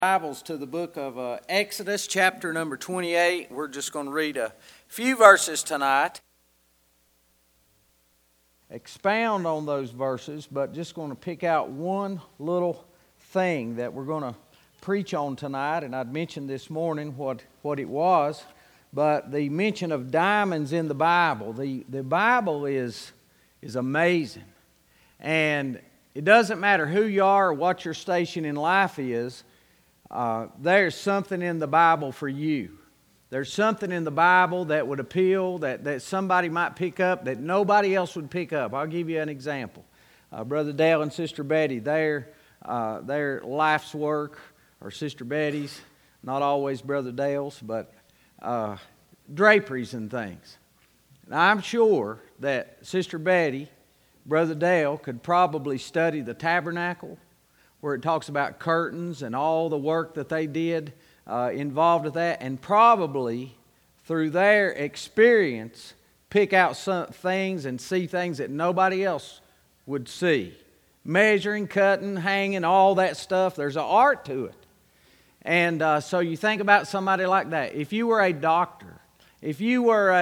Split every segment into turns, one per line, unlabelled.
Bibles to the book of Exodus, chapter number 28. We're just going to read a few verses tonight. Expound on those verses, but just going to pick out one little thing that we're going to preach on tonight. And I'd mentioned this morning what it was, but the mention of diamonds in the Bible. The Bible is amazing. And it doesn't matter who you are or what your station in life is. There's something in the Bible for you. There's something in the Bible that would appeal, that somebody might pick up that nobody else would pick up. I'll give you an example. Brother Dale and Sister Betty, their life's work, or Sister Betty's, not always Brother Dale's, but draperies and things. Now, I'm sure that Sister Betty, Brother Dale could probably study the tabernacle, where it talks about curtains and all the work that they did involved with that, and probably through their experience pick out some things and see things that nobody else would see. Measuring, cutting, hanging, all that stuff, there's an art to it. And so you think about somebody like that. If you were a doctor, if you were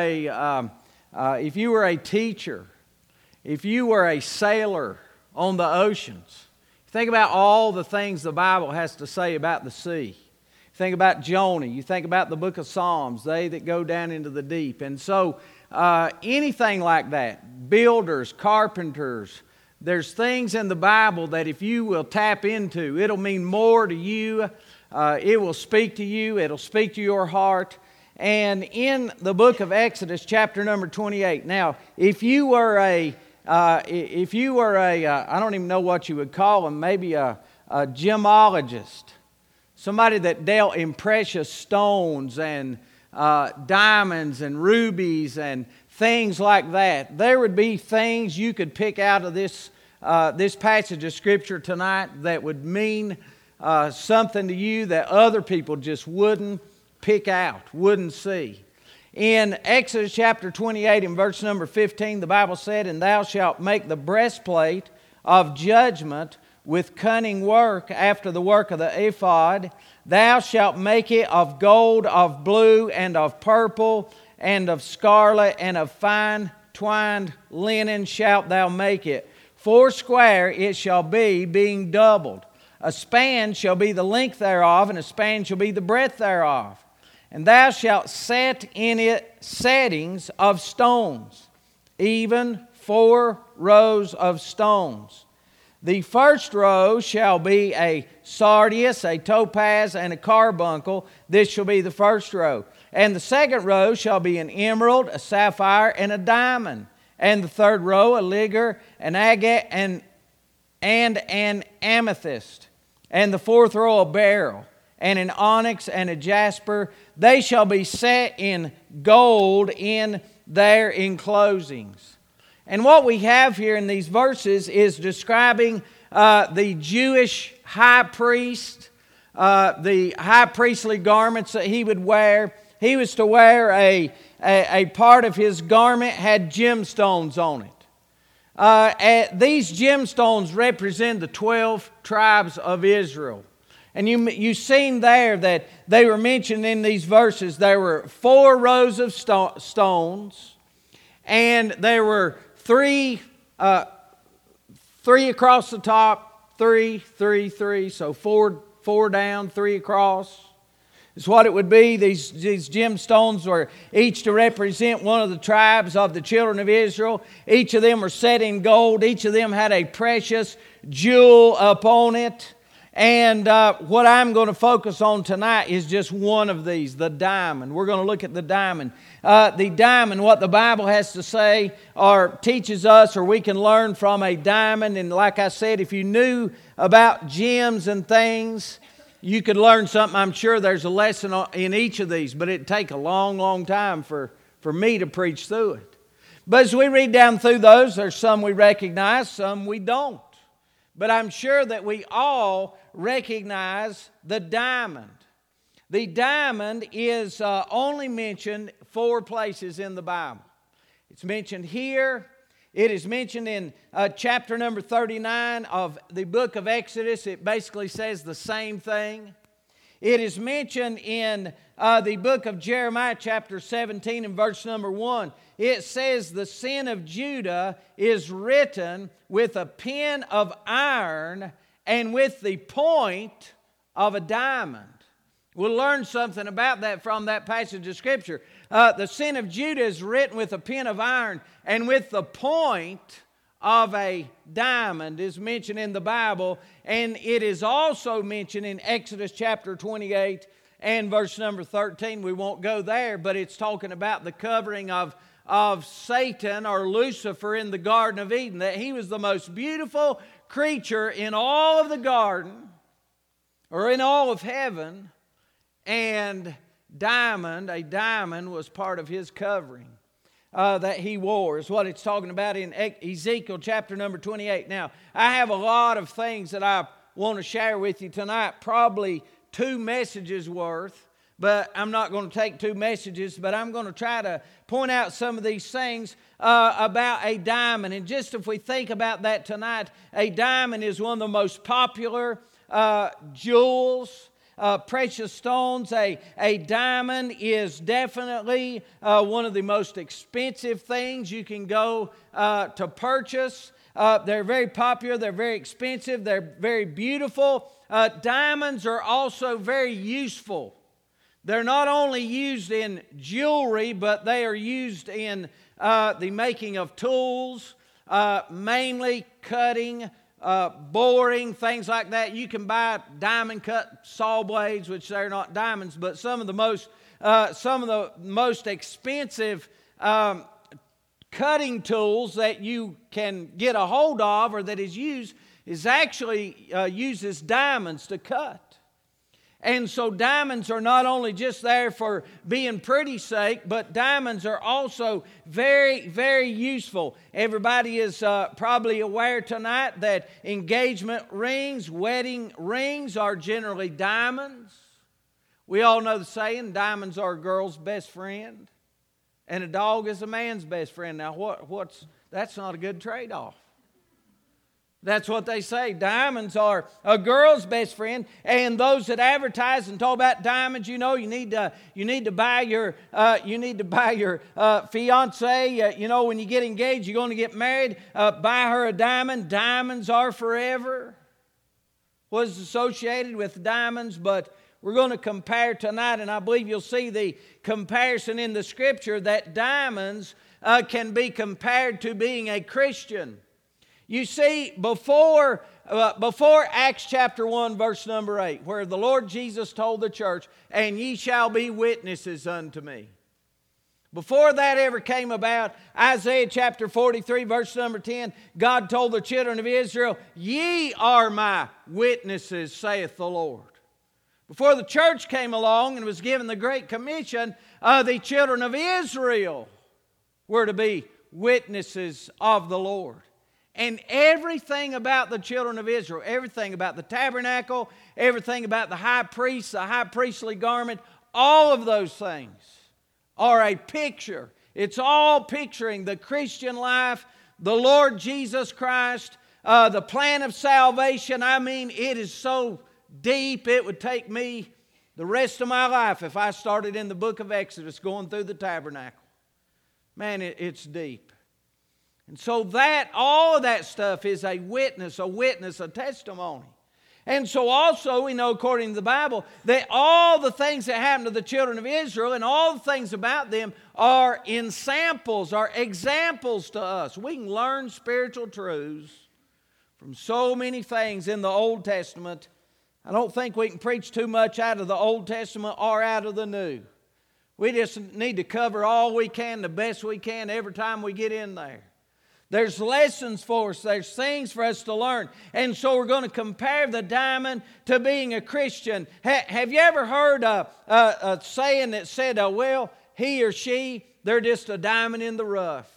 a teacher, if you were a sailor on the oceans, think about all the things the Bible has to say about the sea. Think about Jonah. You think about the book of Psalms, they that go down into the deep. And so anything like that, builders, carpenters, there's things in the Bible that if you will tap into, it'll mean more to you. It will speak to you. It'll speak to your heart. And in the book of Exodus, chapter number 28, now, if you were a I don't even know what you would call them, maybe a gemologist, somebody that dealt in precious stones and diamonds and rubies and things like that, there would be things you could pick out of this passage of Scripture tonight that would mean something to you that other people just wouldn't pick out, wouldn't see. In Exodus chapter 28 and verse number 15, the Bible said, "And thou shalt make the breastplate of judgment with cunning work after the work of the ephod. Thou shalt make it of gold, of blue, and of purple, and of scarlet, and of fine twined linen shalt thou make it. 4 it shall be, being doubled. A span shall be the length thereof, and a span shall be the breadth thereof. And thou shalt set in it settings of stones, even 4 rows of stones. The first row shall be a sardius, a topaz, and a carbuncle. This shall be the first row. And the second row shall be an emerald, a sapphire, and a diamond. And the third row a ligure, an agate, and an amethyst. And the fourth row a beryl, and an onyx, and a jasper. They shall be set in gold in their enclosings." And what we have here in these verses is describing the Jewish high priest, the high priestly garments that he would wear. He was to wear a part of his garment had gemstones on it. These gemstones represent the 12 tribes of Israel. And you've seen there that they were mentioned in these verses. There were 4 rows of stones, and there were three across the top, 3, 3, 3. So 4 down, 3 across is what it would be. These gemstones were each to represent one of the tribes of the children of Israel. Each of them were set in gold. Each of them had a precious jewel upon it. And what I'm going to focus on tonight is just one of these, the diamond. We're going to look at the diamond. The diamond, what the Bible has to say or teaches us, or we can learn from a diamond. And like I said, if you knew about gems and things, you could learn something. I'm sure there's a lesson in each of these, but it'd take a long, long time for me to preach through it. But as we read down through those, there's some we recognize, some we don't. But I'm sure that we all recognize the diamond. The diamond is only mentioned 4 places in the Bible. It's mentioned here. It is mentioned in chapter number 39 of the book of Exodus. It basically says the same thing. It is mentioned in the book of Jeremiah chapter 17 and verse number 1. It says, the sin of Judah is written with a pen of iron and with the point of a diamond. We'll learn something about that from that passage of Scripture. The sin of Judah is written with a pen of iron and with the point of a diamond is mentioned in the Bible, and it is also mentioned in Exodus chapter 28 and verse number 13. We won't go there, but it's talking about the covering of Satan or Lucifer in the Garden of Eden, that he was the most beautiful creature in all of the garden or in all of heaven, and a diamond was part of his covering that he wore, is what it's talking about in Ezekiel chapter number 28. Now, I have a lot of things that I want to share with you tonight, probably 2 messages worth, but I'm not going to take 2 messages, but I'm going to try to point out some of these things about a diamond. And just if we think about that tonight, a diamond is one of the most popular jewels, precious stones. A diamond is definitely one of the most expensive things you can go to purchase. They're very popular, they're very expensive, they're very beautiful. Diamonds are also very useful. They're not only used in jewelry, but they are used in the making of tools, mainly cutting, boring, things like that. You can buy diamond cut saw blades, which they're not diamonds, but some of the most expensive cutting tools that you can get a hold of or that is used is actually uses diamonds to cut. And so diamonds are not only just there for being pretty's sake, but diamonds are also very, very useful. Everybody is probably aware tonight that engagement rings, wedding rings are generally diamonds. We all know the saying, diamonds are a girl's best friend, and a dog is a man's best friend. Now, that's not a good trade-off. That's what they say. Diamonds are a girl's best friend, and those that advertise and talk about diamonds, you need to buy your fiance. When you get engaged, you're going to get married. Buy her a diamond. Diamonds are forever. What is associated with diamonds? But we're going to compare tonight, and I believe you'll see the comparison in the Scripture that diamonds can be compared to being a Christian. You see, before Acts chapter 1, verse number 8, where the Lord Jesus told the church, "And ye shall be witnesses unto me." Before that ever came about, Isaiah chapter 43, verse number 10, God told the children of Israel, "Ye are my witnesses, saith the Lord." Before the church came along and was given the Great Commission, the children of Israel were to be witnesses of the Lord. And everything about the children of Israel, everything about the tabernacle, everything about the high priest, the high priestly garment, all of those things are a picture. It's all picturing the Christian life, the Lord Jesus Christ, the plan of salvation. I mean, it is so deep, it would take me the rest of my life if I started in the book of Exodus going through the tabernacle. Man, it's deep. And so all of that stuff is a witness, a testimony. And so also we know, according to the Bible, that all the things that happened to the children of Israel and all the things about them are in samples, are examples to us. We can learn spiritual truths from so many things in the Old Testament. I don't think we can preach too much out of the Old Testament or out of the New. We just need to cover all we can, the best we can, every time we get in there. There's lessons for us. There's things for us to learn. And so we're going to compare the diamond to being a Christian. Have you ever heard a saying that said, well, he or she, they're just a diamond in the rough?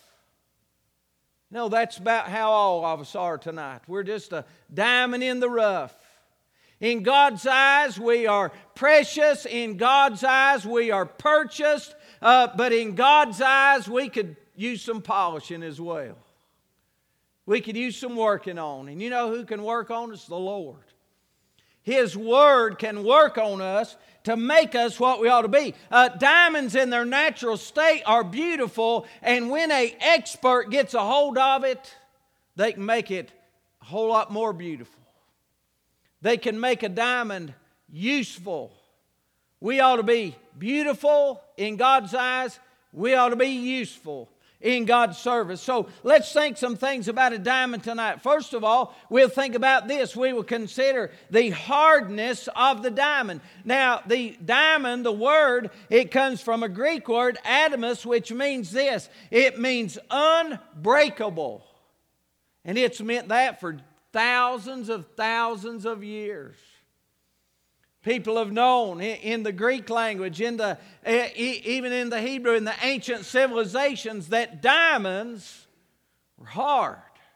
No, that's about how all of us are tonight. We're just a diamond in the rough. In God's eyes, we are precious. In God's eyes, we are purchased. But in God's eyes, we could use some polishing as well. We could use some working on. And you know who can work on us? The Lord. His Word can work on us to make us what we ought to be. Diamonds in their natural state are beautiful, and when an expert gets a hold of it, they can make it a whole lot more beautiful. They can make a diamond useful. We ought to be beautiful in God's eyes. We ought to be useful in God's service. So let's think some things about a diamond tonight. First of all, we'll think about this. We will consider the hardness of the diamond. Now, the diamond, the word, it comes from a Greek word, adamus, which means this. It means unbreakable. And it's meant that for thousands of years. People have known in the Greek language, even in the Hebrew, in the ancient civilizations, that diamonds were hard.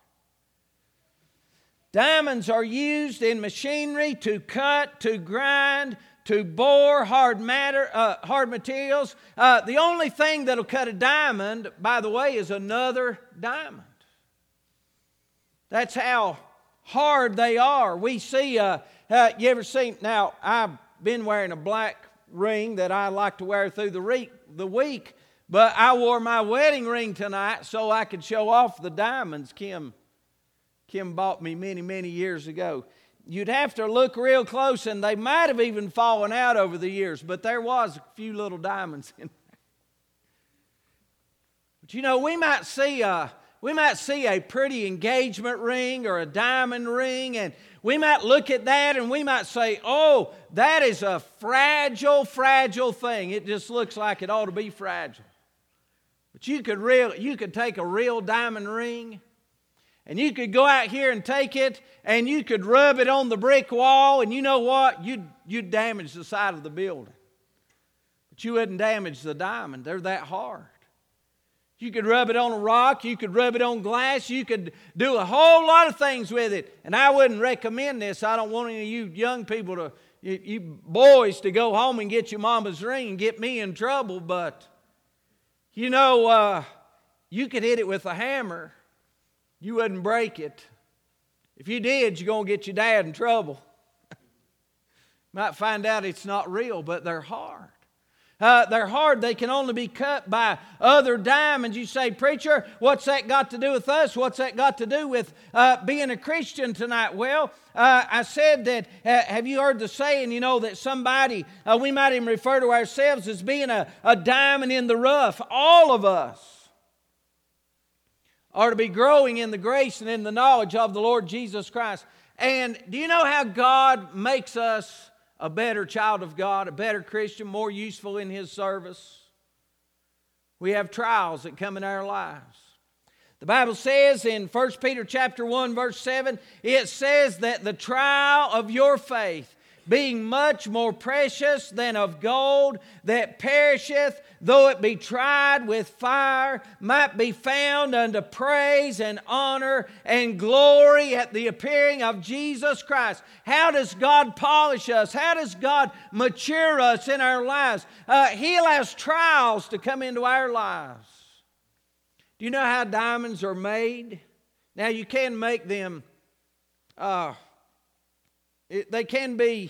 Diamonds are used in machinery to cut, to grind, to bore hard materials. The only thing that'll cut a diamond, by the way, is another diamond. That's how hard they are. We see, you ever seen, now I've been wearing a black ring that I like to wear through the week, but I wore my wedding ring tonight so I could show off the diamonds Kim bought me many years ago. You'd have to look real close, and they might have even fallen out over the years, but there was a few little diamonds in there. But you know, we might see a pretty engagement ring or a diamond ring, and we might look at that and we might say, oh, that is a fragile thing. It just looks like it ought to be fragile. But you could take a real diamond ring, and you could go out here and take it, and you could rub it on the brick wall, and you know what? You'd damage the side of the building. But you wouldn't damage the diamond. They're that hard. You could rub it on a rock. You could rub it on glass. You could do a whole lot of things with it. And I wouldn't recommend this. I don't want any of you young people you boys to go home and get your mama's ring and get me in trouble. But, you know, you could hit it with a hammer. You wouldn't break it. If you did, you're going to get your dad in trouble. Might find out it's not real, but they're hard. They're hard. They can only be cut by other diamonds. You say, preacher, what's that got to do with us? What's that got to do with being a Christian tonight? Well, I said that, have you heard the saying, you know, that somebody, we might even refer to ourselves as being a diamond in the rough. All of us are to be growing in the grace and in the knowledge of the Lord Jesus Christ. And do you know how God makes us a better child of God, a better Christian, more useful in His service? We have trials that come in our lives. The Bible says in 1 Peter chapter 1, verse 7, it says that the trial of your faith, being much more precious than of gold that perisheth, though it be tried with fire, might be found unto praise and honor and glory at the appearing of Jesus Christ. How does God polish us? How does God mature us in our lives? He allows trials to come into our lives. Do you know how diamonds are made? Now, you can make them, they can be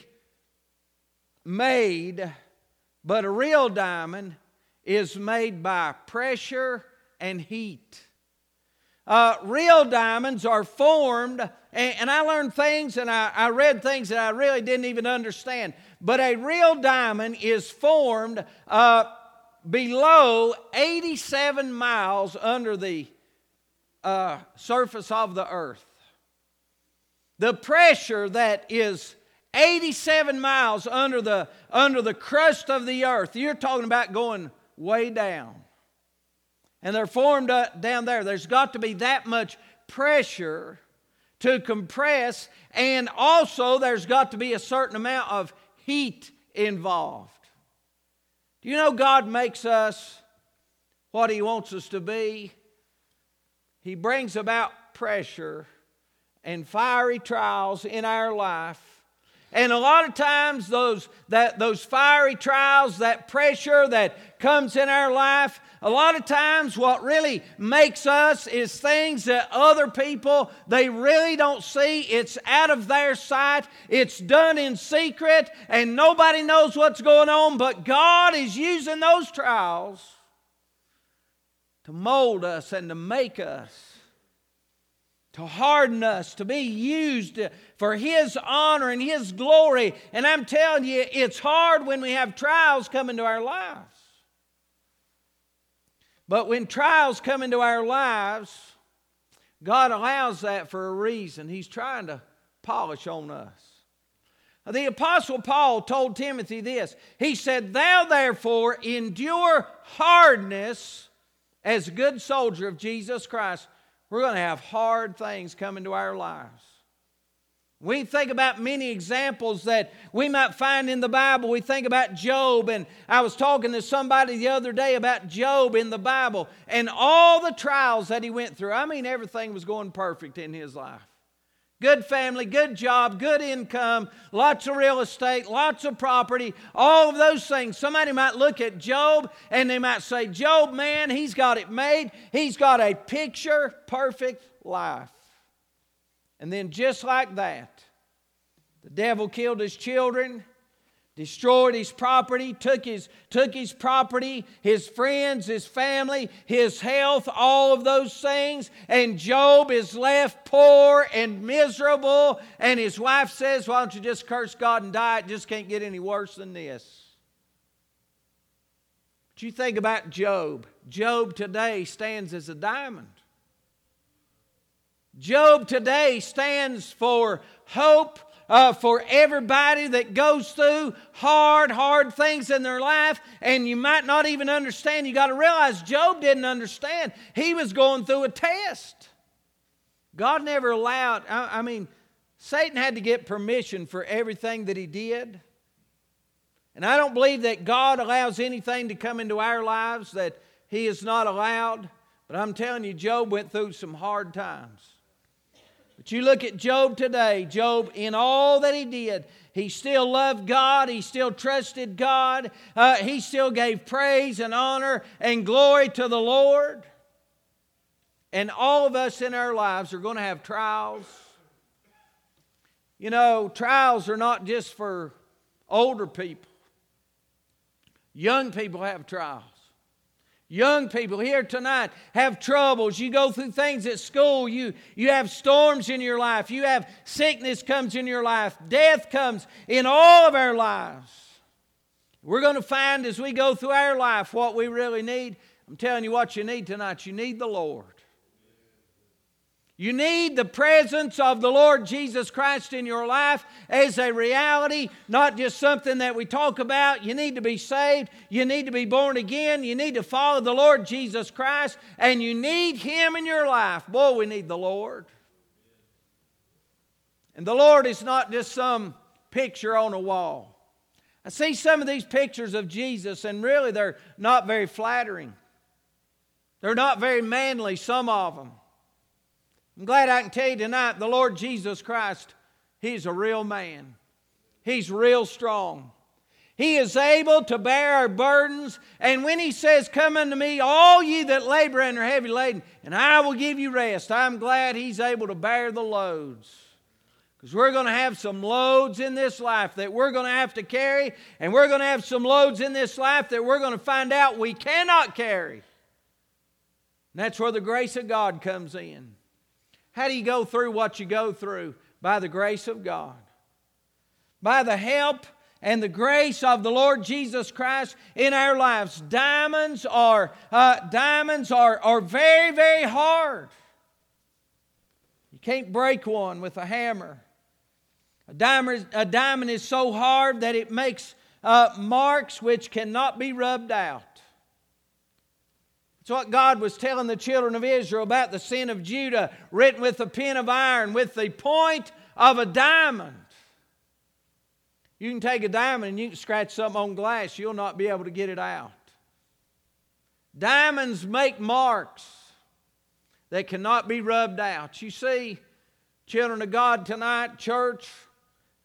made, but a real diamond is made by pressure and heat. Real diamonds are formed, and I learned things and I read things that I really didn't even understand. But a real diamond is formed below 87 miles under the surface of the earth. The pressure that is 87 miles under the crust of the earth. You're talking about going way down. And they're formed down there. There's got to be that much pressure to compress, and also there's got to be a certain amount of heat involved. Do you know God makes us what He wants us to be? He brings about pressure and fiery trials in our life. And a lot of times those fiery trials, that pressure that comes in our life, a lot of times what really makes us is things that other people, they really don't see. It's out of their sight. It's done in secret and nobody knows what's going on. But God is using those trials to mold us and to make us, to harden us, to be used for His honor and His glory. And I'm telling you, it's hard when we have trials come into our lives. But when trials come into our lives, God allows that for a reason. He's trying to polish on us. The Apostle Paul told Timothy this. He said, "Thou therefore endure hardness as a good soldier of Jesus Christ." We're going to have hard things come into our lives. We think about many examples that we might find in the Bible. We think about Job, and I was talking to somebody the other day about Job in the Bible and all the trials that he went through. I mean, everything was going perfect in his life. Good family, good job, good income, lots of real estate, lots of property, all of those things. Somebody might look at Job and they might say, "Job, man, he's got it made. He's got a picture perfect life." And then just like that, the devil killed his children, destroyed his property, took his property, his friends, his family, his health, all of those things. And Job is left poor and miserable. And his wife says, "Why don't you just curse God and die? It just can't get any worse than this." But you think about Job. Job today stands as a diamond. Job today stands for hope for everybody that goes through hard things in their life, and you might not even understand. You got to realize Job didn't understand. He was going through a test. God never allowed, Satan had to get permission for everything that he did. And I don't believe that God allows anything to come into our lives that He is not allowed. But I'm telling you, Job went through some hard times. But you look at Job today. Job, in all that he did, he still loved God. He still trusted God. He still gave praise and honor and glory to the Lord. And all of us in our lives are going to have trials. You know, trials are not just for older people. Young people have trials. Young people here tonight have troubles. You go through things at school. You have storms in your life. You have sickness comes in your life. Death comes in all of our lives. We're going to find as we go through our life what we really need. I'm telling you what you need tonight. You need the Lord. You need the presence of the Lord Jesus Christ in your life as a reality, not just something that we talk about. You need to be saved. You need to be born again. You need to follow the Lord Jesus Christ, and you need Him in your life. Boy, we need the Lord. And the Lord is not just some picture on a wall. I see some of these pictures of Jesus, and really they're not very flattering. They're not very manly, some of them. I'm glad I can tell you tonight, the Lord Jesus Christ, He's a real man. He's real strong. He is able to bear our burdens. And when He says, "Come unto me, all ye that labor and are heavy laden, and I will give you rest," I'm glad He's able to bear the loads. Because we're going to have some loads in this life that we're going to have to carry. And we're going to have some loads in this life that we're going to find out we cannot carry. And that's where the grace of God comes in. How do you go through what you go through? By the grace of God. By the help and the grace of the Lord Jesus Christ in our lives. Diamonds are very, very hard. You can't break one with a hammer. A diamond is so hard that it makes marks which cannot be rubbed out. It's what God was telling the children of Israel about the sin of Judah, written with a pen of iron, with the point of a diamond. You can take a diamond and you can scratch something on glass. You'll not be able to get it out. Diamonds make marks that cannot be rubbed out. You see, children of God tonight, church,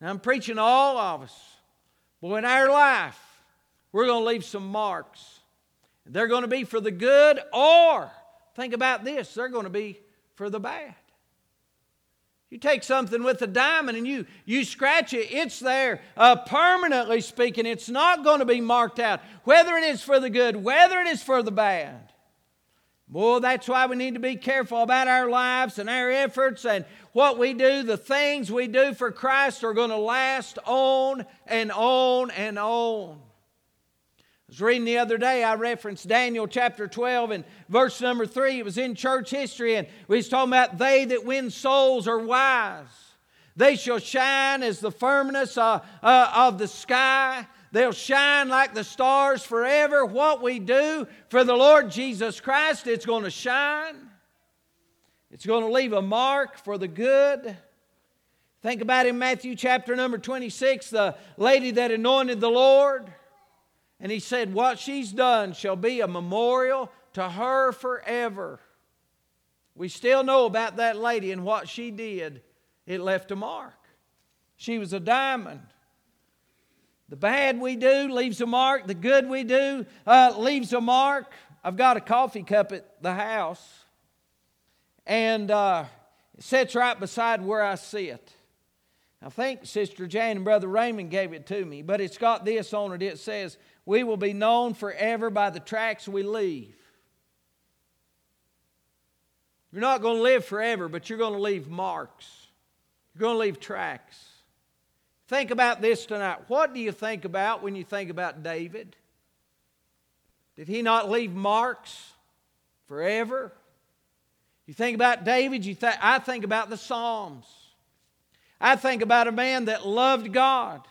And I'm preaching to all of us. But in our life, we're going to leave some marks. They're going to be for the good, or, think about this, they're going to be for the bad. You take something with a diamond and you scratch it, it's there permanently speaking. It's not going to be marked out, whether it is for the good, whether it is for the bad. Well, that's why we need to be careful about our lives and our efforts and what we do. The things we do for Christ are going to last on and on and on. I was reading the other day, I referenced Daniel chapter 12 and verse number 3. It was in church history, and we was talking about they that win souls are wise. They shall shine as the firmament of the sky. They'll shine like the stars forever. What we do for the Lord Jesus Christ, it's going to shine. It's going to leave a mark for the good. Think about in Matthew chapter number 26, the lady that anointed the Lord. And he said, what she's done shall be a memorial to her forever. We still know about that lady and what she did. It left a mark. She was a diamond. The bad we do leaves a mark. The good we do leaves a mark. I've got a coffee cup at the house. And it sits right beside where I sit. I think Sister Jane and Brother Raymond gave it to me. But it's got this on it. It says, we will be known forever by the tracks we leave. You're not going to live forever, but you're going to leave marks. You're going to leave tracks. Think about this tonight. What do you think about when you think about David? Did he not leave marks forever? You think about David, I think about the Psalms. I think about a man that loved God.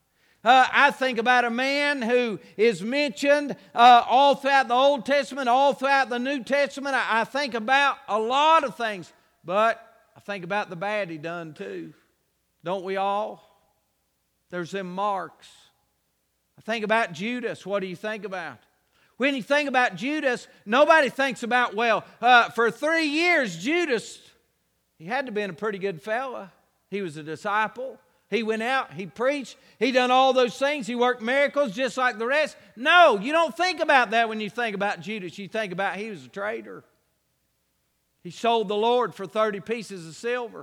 I think about a man who is mentioned all throughout the Old Testament, all throughout the New Testament. I think about a lot of things, but I think about the bad he done too. Don't we all? There's them marks. I think about Judas. What do you think about? When you think about Judas, nobody thinks about, for 3 years, Judas, he had to have been a pretty good fella. He was a disciple. He went out, he preached, he done all those things, he worked miracles just like the rest. No, you don't think about that when you think about Judas. You think about he was a traitor. He sold the Lord for 30 pieces of silver.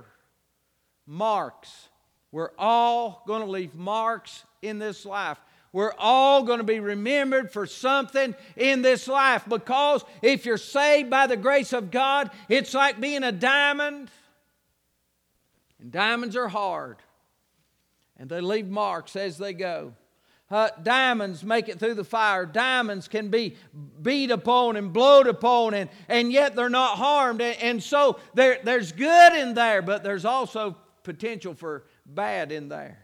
Marks. We're all going to leave marks in this life. We're all going to be remembered for something in this life, because if you're saved by the grace of God, it's like being a diamond. And diamonds are hard. And they leave marks as they go. Diamonds make it through the fire. Diamonds can be beat upon and blowed upon, and yet they're not harmed. And so there's good in there, but there's also potential for bad in there.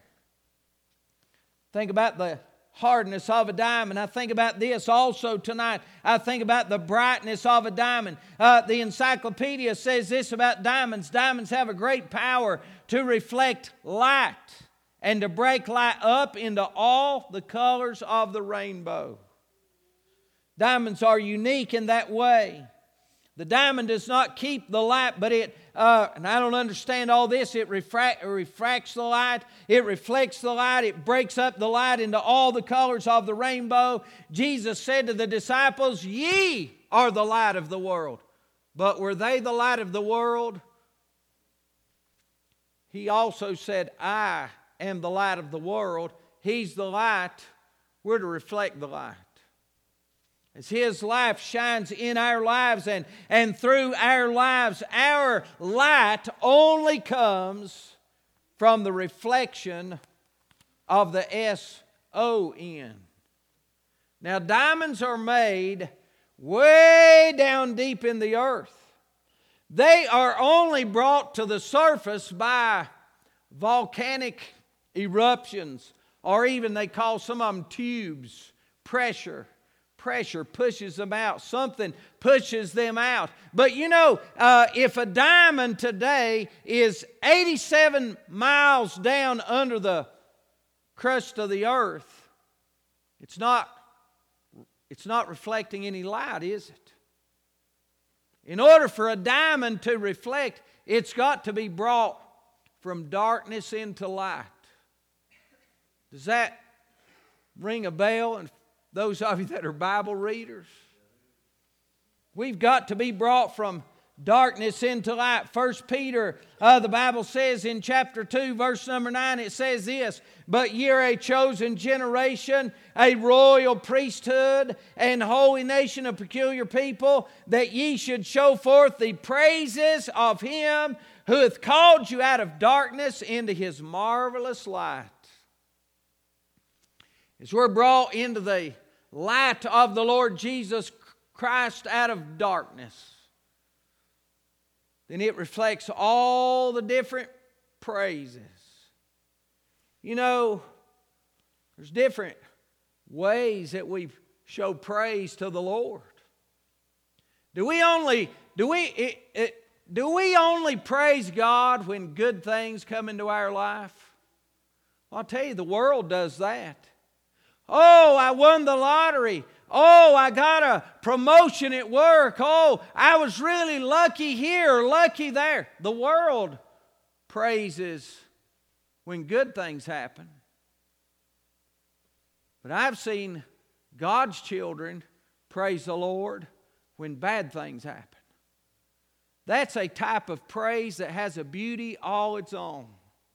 Think about the hardness of a diamond. I think about this also tonight. I think about the brightness of a diamond. The encyclopedia says this about diamonds. Diamonds have a great power to reflect light and to break light up into all the colors of the rainbow. Diamonds are unique in that way. The diamond does not keep the light, but it, and I don't understand all this, it refracts the light, it reflects the light, it breaks up the light into all the colors of the rainbow. Jesus said to the disciples, ye are the light of the world. But were they the light of the world? He also said, I am the light of the world. He's the light. We're to reflect the light. As His life shines in our lives and through our lives, our light only comes from the reflection of the S-O-N. Now, diamonds are made way down deep in the earth. They are only brought to the surface by volcanic eruptions, or even they call some of them tubes. Pressure pushes them out. Something pushes them out. But you know, if a diamond today is 87 miles down under the crust of the earth, it's not reflecting any light, is it? In order for a diamond to reflect, it's got to be brought from darkness into light. Does that ring a bell? And those of you that are Bible readers, we've got to be brought from darkness into light. 1 Peter, the Bible says in chapter 2, verse number 9, it says this, "But ye are a chosen generation, a royal priesthood, and holy nation, a peculiar people, that ye should show forth the praises of Him who hath called you out of darkness into His marvelous light." As we're brought into the light of the Lord Jesus Christ out of darkness, then it reflects all the different praises. You know, there's different ways that we show praise to the Lord. Do we only praise God when good things come into our life? Well, I'll tell you, the world does that. Oh, I won the lottery. Oh, I got a promotion at work. Oh, I was really lucky here, lucky there. The world praises when good things happen. But I've seen God's children praise the Lord when bad things happen. That's a type of praise that has a beauty all its own.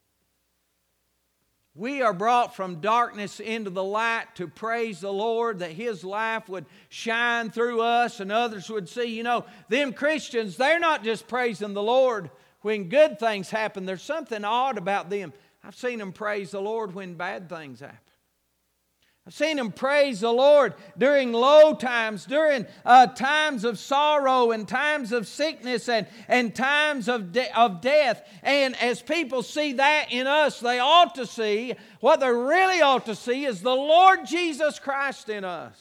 We are brought from darkness into the light to praise the Lord, that His life would shine through us and others would see, you know, them Christians, they're not just praising the Lord when good things happen. There's something odd about them. I've seen them praise the Lord when bad things happen. I've seen them praise the Lord during low times, during times of sorrow and times of sickness and times of death. And as people see that in us, they ought to see, what they really ought to see is the Lord Jesus Christ in us.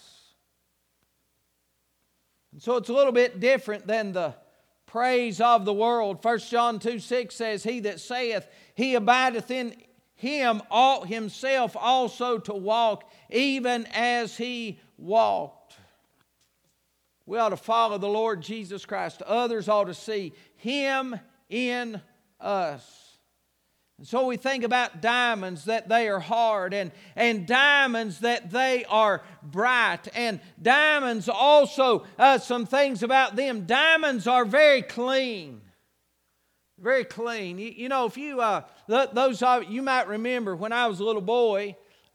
And so it's a little bit different than the praise of the world. 1 John 2:6 says, "He that saith he abideth in Him ought himself also to walk, even as He walked." We ought to follow the Lord Jesus Christ. Others ought to see Him in us. And so we think about diamonds, that they are hard, and diamonds, that they are bright, and diamonds also, some things about them. Diamonds are very clean. Very clean. You know, if you, those of you might remember when I was a little boy,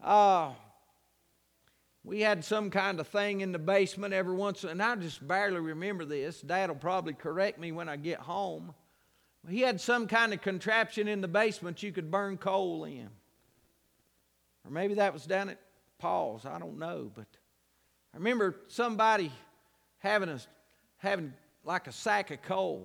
we had some kind of thing in the basement every once, and I just barely remember this. Dad will probably correct me when I get home. He had some kind of contraption in the basement you could burn coal in. Or maybe that was down at Paul's, I don't know. But I remember somebody having like a sack of coal.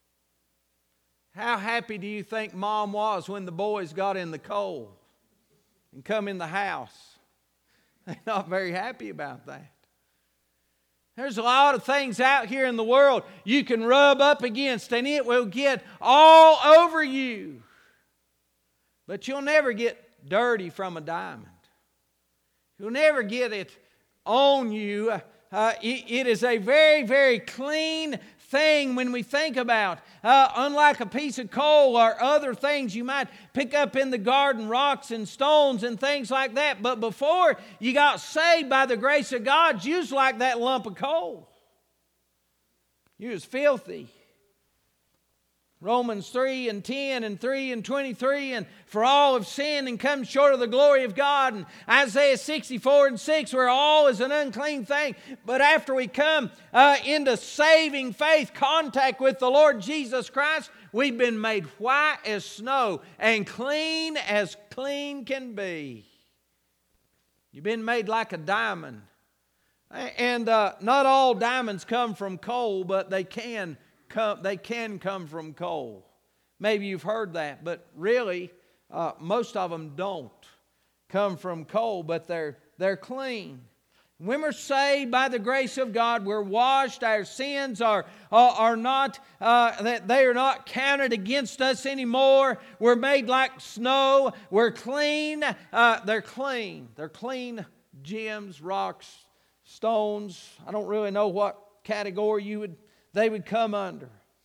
How happy do you think Mom was when the boys got in the coal and come in the house? They're not very happy about that. There's a lot of things out here in the world you can rub up against and it will get all over you. But you'll never get dirty from a diamond. You'll never get it on you. It is a very, very clean thing when we think about. Unlike a piece of coal or other things you might pick up in the garden, rocks and stones and things like that. But before you got saved by the grace of God, you was like that lump of coal. You was filthy. Romans 3:10 and 3:23, and for all have sinned and come short of the glory of God. And Isaiah 64:6, where all is an unclean thing. But after we come into saving faith, contact with the Lord Jesus Christ, we've been made white as snow and clean as clean can be. You've been made like a diamond. And not all diamonds come from coal, but they can come from coal. Maybe you've heard that, but really, most of them don't come from coal, but they're clean. When we're saved by the grace of God, we're washed. Our sins are not that they are not counted against us anymore. We're made like snow. We're clean. They're clean. They're clean gems, rocks, stones. I don't really know what category they would come under.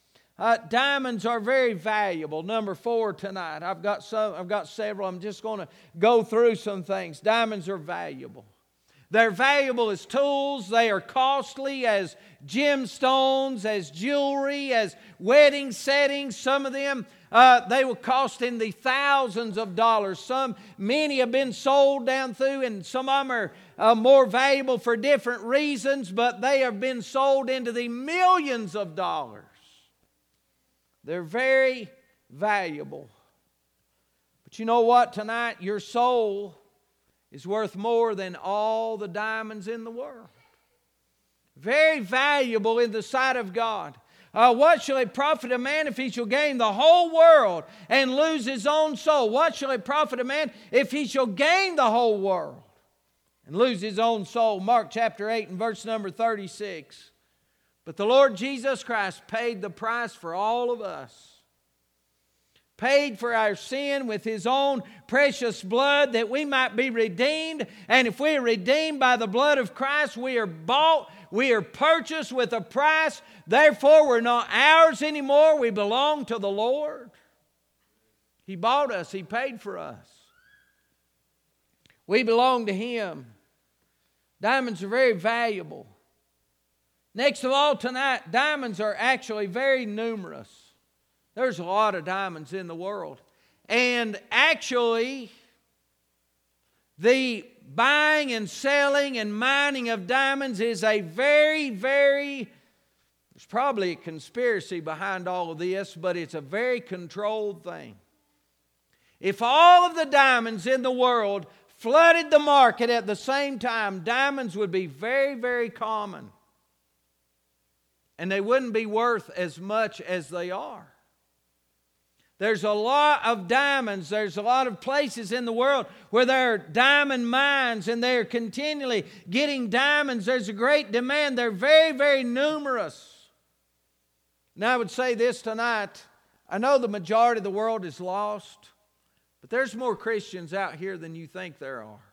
Diamonds are very valuable. Number 4 tonight. I've got several. I'm just going to go through some things. Diamonds are valuable. They're valuable as tools. They are costly as gemstones, as jewelry, as wedding settings. Some of them, they will cost in the thousands of dollars. Many have been sold down through, and some of them are more valuable for different reasons, but they have been sold into the millions of dollars. They're very valuable. But you know what tonight? Your soul is worth more than all the diamonds in the world. Very valuable in the sight of God. What shall it profit a man if he shall gain the whole world and lose his own soul? What shall it profit a man if he shall gain the whole world and lose his own soul? Mark chapter 8 and verse number 36. But the Lord Jesus Christ paid the price for all of us. Paid for our sin with His own precious blood that we might be redeemed. And if we are redeemed by the blood of Christ, we are bought, we are purchased with a price. Therefore, we're not ours anymore. We belong to the Lord. He bought us. He paid for us. We belong to Him. Diamonds are very valuable. Next of all tonight, diamonds are actually very numerous. There's a lot of diamonds in the world. And actually, the buying and selling and mining of diamonds is a there's probably a conspiracy behind all of this, but it's a very controlled thing. If all of the diamonds in the world flooded the market at the same time, diamonds would be very, very common. And they wouldn't be worth as much as they are. There's a lot of diamonds. There's a lot of places in the world where there are diamond mines and they're continually getting diamonds. There's a great demand. They're very, very numerous. And I would say this tonight. I know the majority of the world is lost, but there's more Christians out here than you think there are.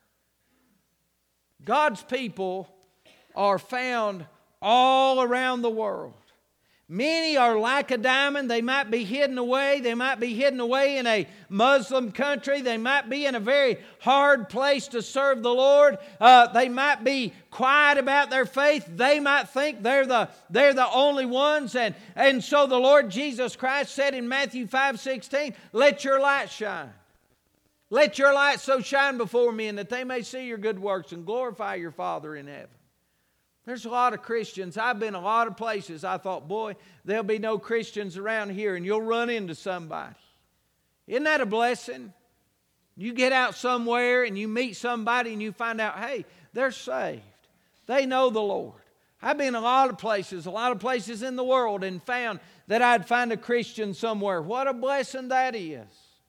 God's people are found all around the world. Many are like a diamond. They might be hidden away. They might be hidden away in a Muslim country. They might be in a very hard place to serve the Lord. They might be quiet about their faith. They might think they're the only ones. And so the Lord Jesus Christ said in Matthew 5:16, "Let your light shine. Let your light so shine before men that they may see your good works and glorify your Father in heaven." There's a lot of Christians. I've been a lot of places. I thought, boy, there'll be no Christians around here, and you'll run into somebody. Isn't that a blessing? You get out somewhere and you meet somebody and you find out, hey, they're saved. They know the Lord. I've been a lot of places in the world, and found that I'd find a Christian somewhere. What a blessing that is.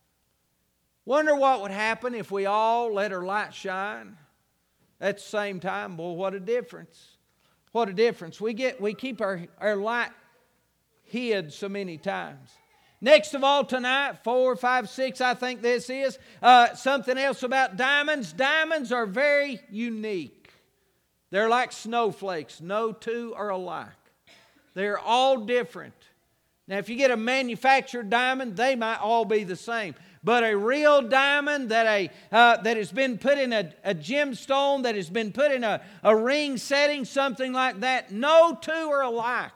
Wonder what would happen if we all let our light shine at the same time. Boy, what a difference. What a difference. We keep our light hid so many times. Next of all tonight, 4, 5, 6, I think this is something else about diamonds. Diamonds are very unique. They're like snowflakes. No two are alike. They're all different. Now, if you get a manufactured diamond, they might all be the same. But a real diamond that has been put in a gemstone, that has been put in a ring setting, something like that, no two are alike.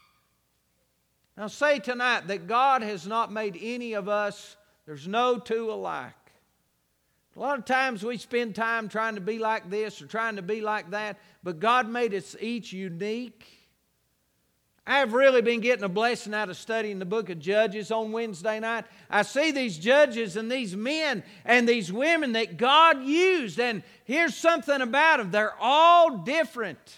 Now say tonight that God has not made any of us, there's no two alike. A lot of times we spend time trying to be like this or trying to be like that, but God made us each unique. I've really been getting a blessing out of studying the book of Judges on Wednesday night. I see these judges and these men and these women that God used. And here's something about them. They're all different.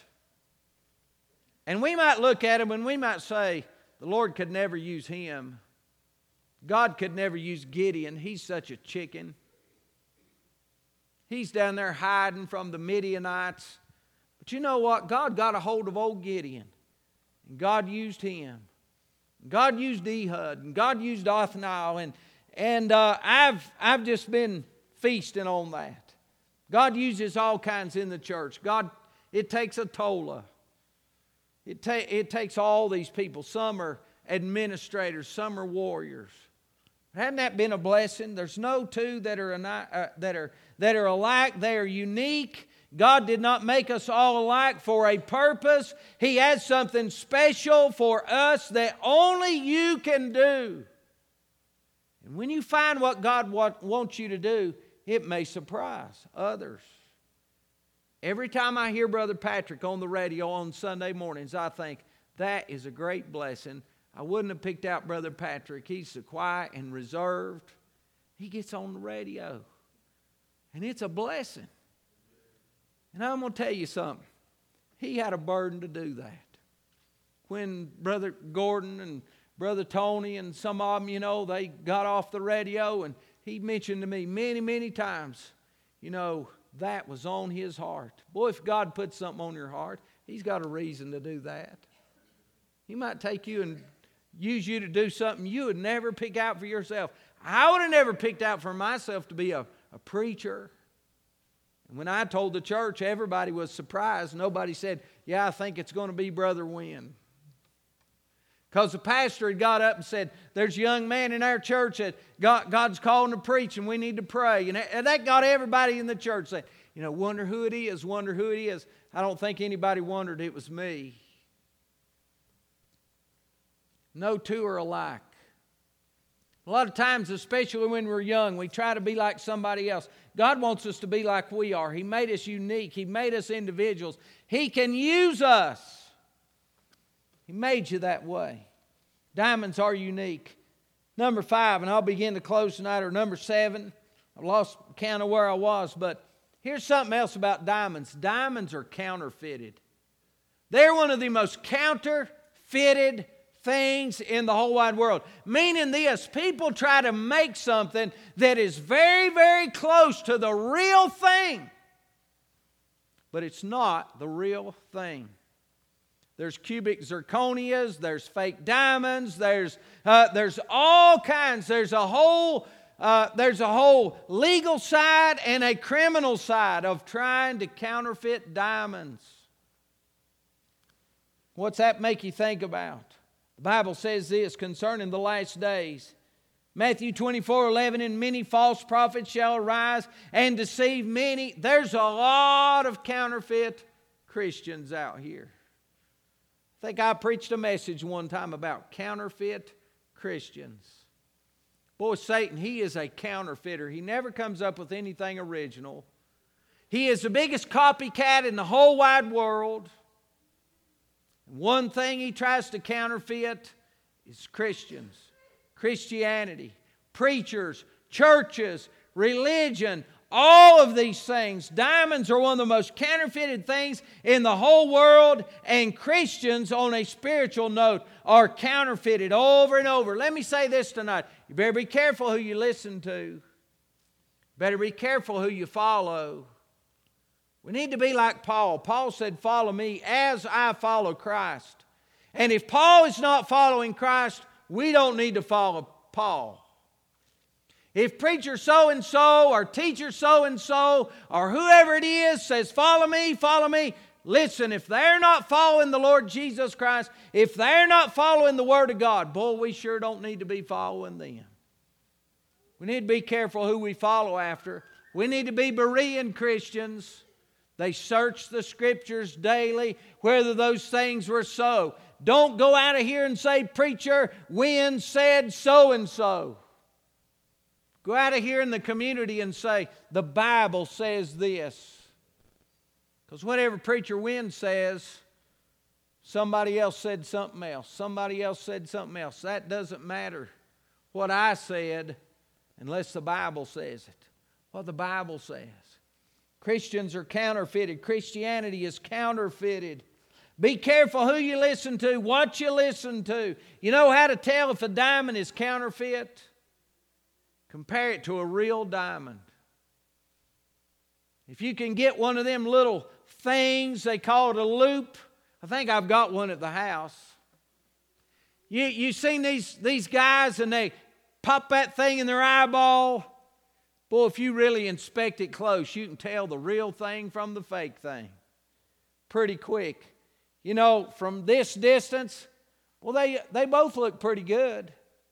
And we might look at them and we might say, the Lord could never use him. God could never use Gideon. He's such a chicken. He's down there hiding from the Midianites. But you know what? God got a hold of old Gideon. And God used him. God used Ehud. And God used Othniel. And I've just been feasting on that. God uses all kinds in the church. It takes a Tola. It takes all these people. Some are administrators, some are warriors. Hadn't that been a blessing? There's no two that are alike. They are unique. God did not make us all alike for a purpose. He has something special for us that only you can do. And when you find what God wants you to do, it may surprise others. Every time I hear Brother Patrick on the radio on Sunday mornings, I think, that is a great blessing. I wouldn't have picked out Brother Patrick. He's so quiet and reserved. He gets on the radio. And it's a blessing. And I'm going to tell you something. He had a burden to do that. When Brother Gordon and Brother Tony and some of them, they got off the radio, and he mentioned to me many, many times, that was on his heart. Boy, if God puts something on your heart, He's got a reason to do that. He might take you and use you to do something you would never pick out for yourself. I would have never picked out for myself to be a preacher. And when I told the church, everybody was surprised. Nobody said, yeah, I think it's going to be Brother Wynn. Because the pastor had got up and said, there's a young man in our church that God's calling to preach and we need to pray. And that got everybody in the church saying, wonder who it is, wonder who it is. I don't think anybody wondered it was me. No two are alike. A lot of times, especially when we're young, we try to be like somebody else. God wants us to be like we are. He made us unique. He made us individuals. He can use us. He made you that way. Diamonds are unique. Number 5, and I'll begin to close tonight, or number 7. I lost count of where I was, but here's something else about diamonds. Diamonds are counterfeited. They're one of the most counterfeited things in the whole wide world. Meaning this, people try to make something that is very, very close to the real thing. But it's not the real thing. There's cubic zirconias, there's fake diamonds, there's all kinds. There's a whole legal side and a criminal side of trying to counterfeit diamonds. What's that make you think about? The Bible says this concerning the last days. Matthew 24:11, and many false prophets shall arise and deceive many. There's a lot of counterfeit Christians out here. I think I preached a message one time about counterfeit Christians. Boy, Satan, he is a counterfeiter. He never comes up with anything original. He is the biggest copycat in the whole wide world. One thing he tries to counterfeit is Christians, Christianity, preachers, churches, religion, all of these things. Diamonds are one of the most counterfeited things in the whole world, and Christians on a spiritual note are counterfeited over and over. Let me say this tonight. You better be careful who you listen to. Better be careful who you follow. We need to be like Paul. Paul said, follow me as I follow Christ. And if Paul is not following Christ, we don't need to follow Paul. If preacher so-and-so or teacher so-and-so or whoever it is says, follow me, listen, if they're not following the Lord Jesus Christ, if they're not following the Word of God, boy, we sure don't need to be following them. We need to be careful who we follow after. We need to be Berean Christians. They search the Scriptures daily, whether those things were so. Don't go out of here and say, preacher, Wynn said so-and-so. Go out of here in the community and say, the Bible says this. Because whatever preacher Wynn says, somebody else said something else. Somebody else said something else. That doesn't matter what I said unless the Bible says it. What the Bible says. Christians are counterfeited. Christianity is counterfeited. Be careful who you listen to, what you listen to. You know how to tell if a diamond is counterfeit? Compare it to a real diamond. If you can get one of them little things, they call it a loop. I think I've got one at the house. You seen these guys and they pop that thing in their eyeball. Boy, if you really inspect it close, you can tell the real thing from the fake thing pretty quick. You know, from this distance, Well, they both look pretty good.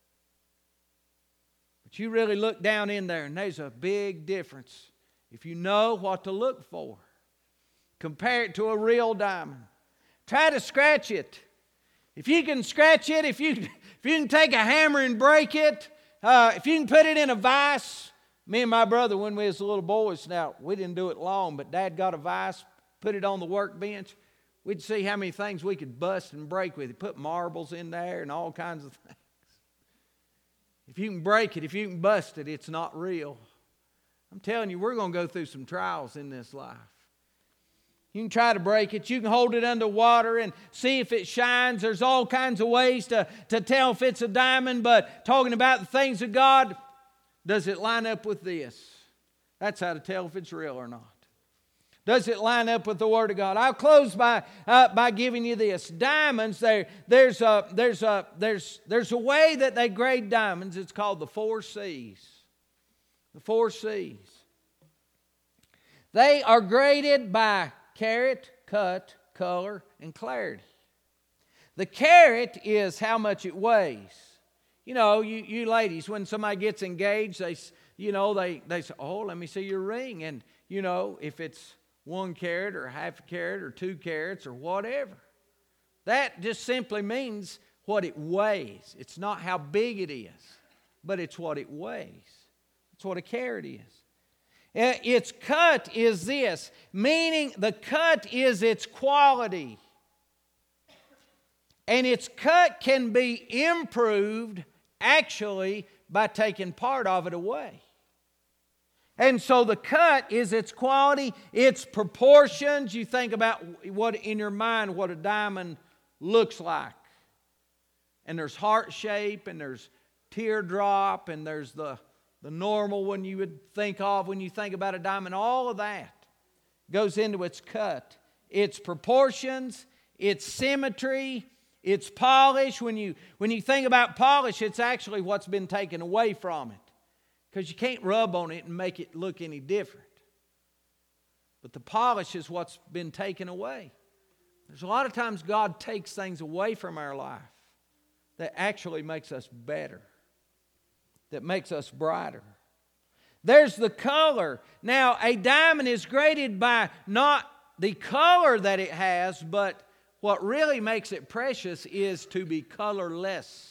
But you really look down in there and there's a big difference if you know what to look for. Compare it to a real diamond. Try to scratch it. If you can scratch it, if you can take a hammer and break it, if you can put it in a vise. Me and my brother, when we was little boys, now we didn't do it long, but Dad got a vise, put it on the workbench. We'd see how many things we could bust and break with it. Put marbles in there and all kinds of things. If you can break it, if you can bust it, it's not real. I'm telling you, we're going to go through some trials in this life. You can try to break it. You can hold it under water and see if it shines. There's all kinds of ways to tell if it's a diamond. But talking about the things of God, does it line up with this? That's how to tell if it's real or not. Does it line up with the Word of God? I'll close by giving you this. Diamonds, there's a way that they grade diamonds. It's called the 4 C's. The 4 C's. They are graded by carat, cut, color, and clarity. The carat is how much it weighs. You know, you ladies, when somebody gets engaged, they say, oh, let me see your ring. And, if it's 1 carat or half a carat or 2 carats or whatever. That just simply means what it weighs. It's not how big it is, but it's what it weighs. It's what a carat is. Its cut is this, meaning the cut is its quality. And its cut can be improved actually by taking part of it away. And so the cut is its quality, its proportions. You think about what in your mind what a diamond looks like. And there's heart shape, and there's teardrop, and there's the normal one you would think of when you think about a diamond. All of that goes into its cut. Its proportions, its symmetry, its polish. When you think about polish, it's actually what's been taken away from it. Because you can't rub on it and make it look any different. But the polish is what's been taken away. There's a lot of times God takes things away from our life that actually makes us better, that makes us brighter. There's the color. Now, a diamond is graded by not the color that it has, but what really makes it precious is to be colorless.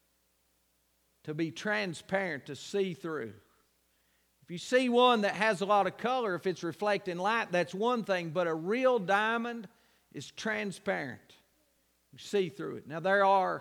To be transparent, to see through. If you see one that has a lot of color, if it's reflecting light, that's one thing. But a real diamond is transparent. You see through it. Now there's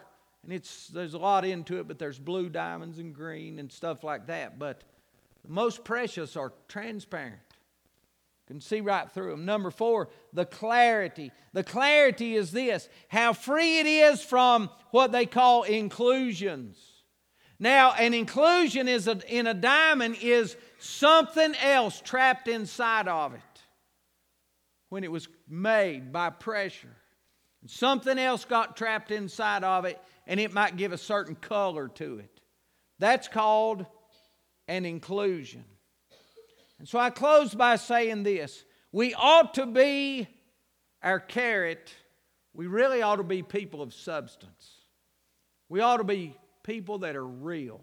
a lot into it, but there's blue diamonds and green and stuff like that. But the most precious are transparent. You can see right through them. Number 4, the clarity. The clarity is this, how free it is from what they call inclusions. Now, an inclusion in a diamond is something else trapped inside of it when it was made by pressure. Something else got trapped inside of it, and it might give a certain color to it. That's called an inclusion. And so I close by saying this. We ought to be our carat. We really ought to be people of substance. We ought to be people that are real.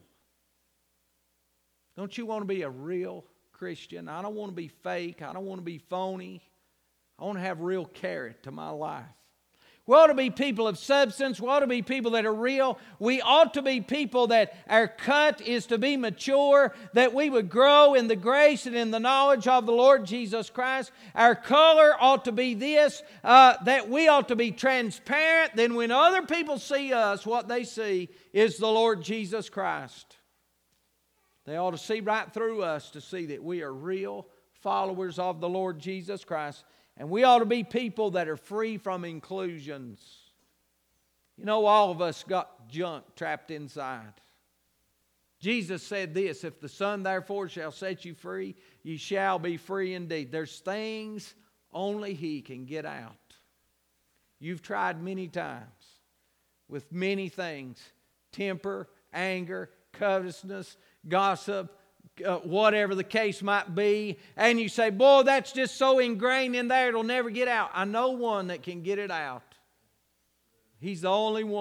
Don't you want to be a real Christian? I don't want to be fake. I don't want to be phony. I want to have real carat to my life. We ought to be people of substance. We ought to be people that are real. We ought to be people that our cut is to be mature, that we would grow in the grace and in the knowledge of the Lord Jesus Christ. Our color ought to be this, that we ought to be transparent. Then when other people see us, what they see is the Lord Jesus Christ. They ought to see right through us to see that we are real followers of the Lord Jesus Christ. And we ought to be people that are free from inclusions. You know, all of us got junk trapped inside. Jesus said this, if the Son therefore shall set you free, you shall be free indeed. There's things only He can get out. You've tried many times with many things. Temper, anger, covetousness, gossip, whatever the case might be, and you say, boy, that's just so ingrained in there, it'll never get out. I know one that can get it out. He's the only one,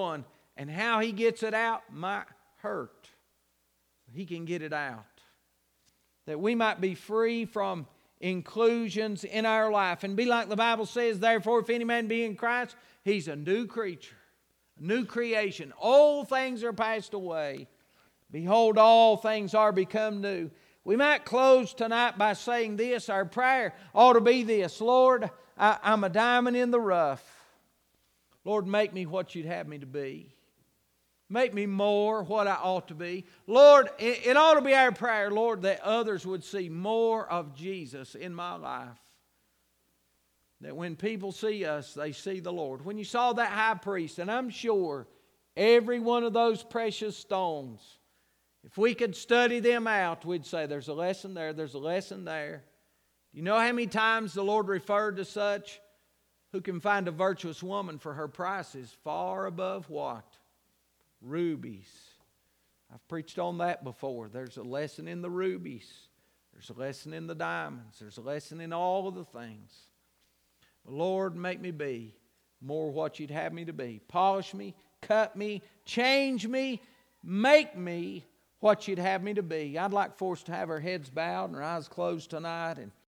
And how He gets it out might hurt. He can get it out. That we might be free from inclusions in our life and be like the Bible says, therefore, if any man be in Christ, he's a new creature, a new creation. Old things are passed away. Behold, all things are become new. We might close tonight by saying this. Our prayer ought to be this. Lord, I'm a diamond in the rough. Lord, make me what You'd have me to be. Make me more what I ought to be. Lord, it ought to be our prayer, Lord, that others would see more of Jesus in my life. That when people see us, they see the Lord. When you saw that high priest, and I'm sure every one of those precious stones, if we could study them out, we'd say there's a lesson there, there's a lesson there. You know how many times the Lord referred to such? Who can find a virtuous woman for her prices far above what? Rubies. I've preached on that before. There's a lesson in the rubies. There's a lesson in the diamonds. There's a lesson in all of the things. Lord, make me be more what You'd have me to be. Polish me, cut me, change me, make me what You'd have me to be. I'd like for us to have our heads bowed and our eyes closed tonight. And